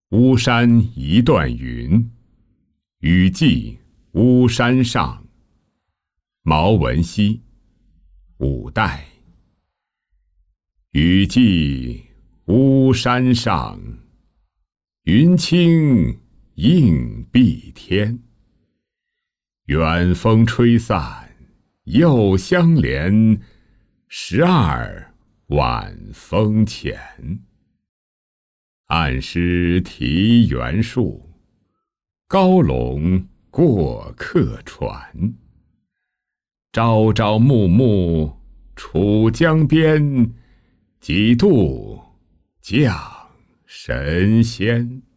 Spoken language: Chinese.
巫山一段云，雨霁巫山上。毛文熙，五代。雨霁巫山上，云青映碧天。远风吹散又相连，12晚风前。暗湿啼猿树，高笼过客船。朝朝暮暮楚江边，几度降神仙。